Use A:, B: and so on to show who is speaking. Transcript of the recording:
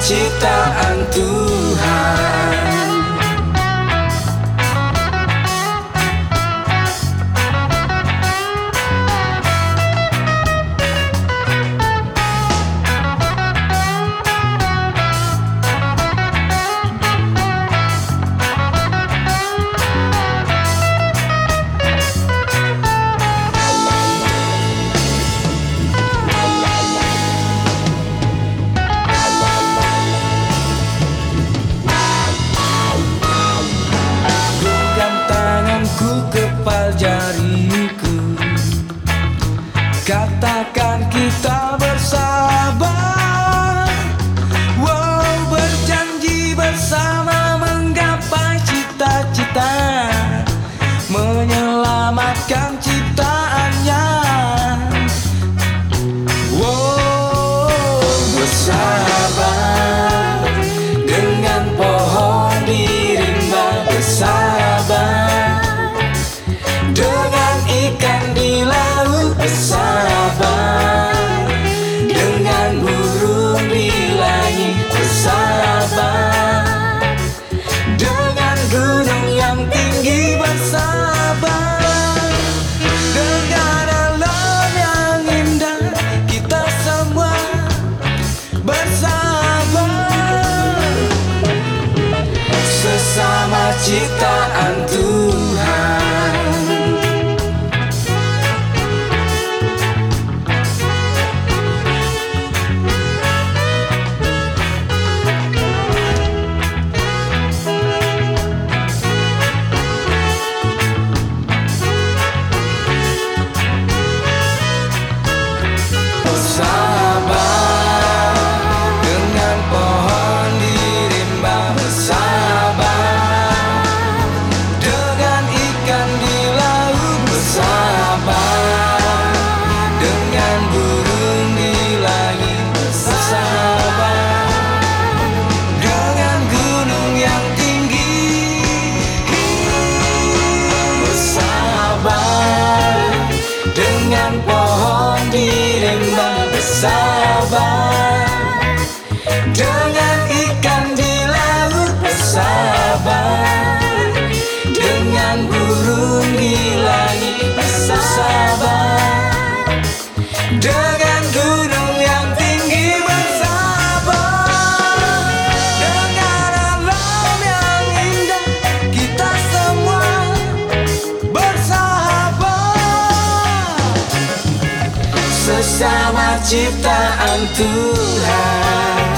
A: ciptaan Tuhan. Kepal jariku, katakan kita bersabar. Wow, berjanji bersama menggapai cita-cita, menyelamatkan ciptaannya. Wow, bersabar dengan pohon di rimba, bersabar dengan ikan di laut, bersabar dengan burung di langit, bersabar dengan gunung yang tinggi, bersabar dengan alam yang indah. Kita semua bersabar, sesama ciptaan Tuhan. Dengan pohon di rimba, bersabar dengan ikan di laut, bersabar dengan burung di langit, bersabar dengan gunung yang tinggi, bersabar dengan alam yang indah. Kita semua bersahabat, sesama ciptaan Tuhan.